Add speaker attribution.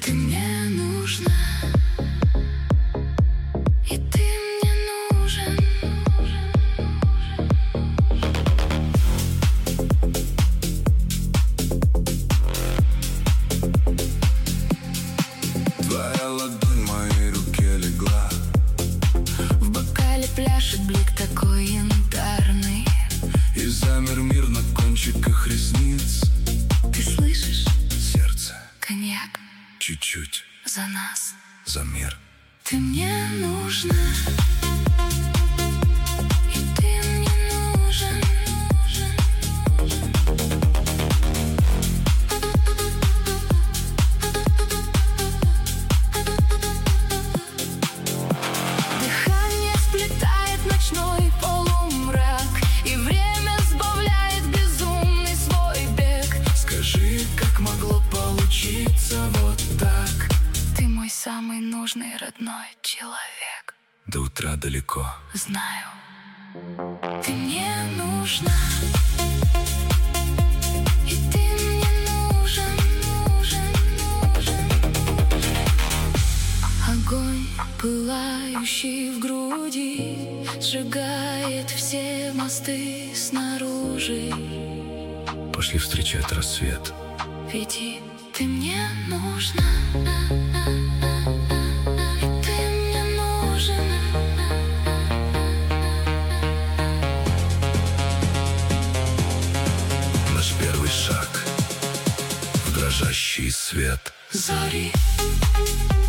Speaker 1: Ты мне нужна, и ты мне нужен.
Speaker 2: Твоя ладонь в моей руке легла.
Speaker 1: В бокале пляшет блик такой янтарный,
Speaker 2: И замер мир на кончиках ресниц.
Speaker 1: ты слышишь?
Speaker 2: Сердце
Speaker 1: Коньяк
Speaker 2: чуть-чуть
Speaker 1: за нас.
Speaker 2: за мир.
Speaker 1: Ты мне нужна, и ты мне нужен. Дыхание сплетает ночной полумрак, и время сбавляет безумный свой бег.
Speaker 2: Скажи, как могло получиться вот так?
Speaker 1: Ты мой самый нужный родной человек.
Speaker 2: До утра далеко.
Speaker 1: Знаю, ты мне нужна, и ты мне нужен. Огонь, пылающий в груди, сжигает все мосты снаружи.
Speaker 2: Пошли встречать рассвет.
Speaker 1: Веди, ты мне нужна, и ты мне нужен.
Speaker 2: Наш первый шаг в дрожащий свет
Speaker 1: Зари.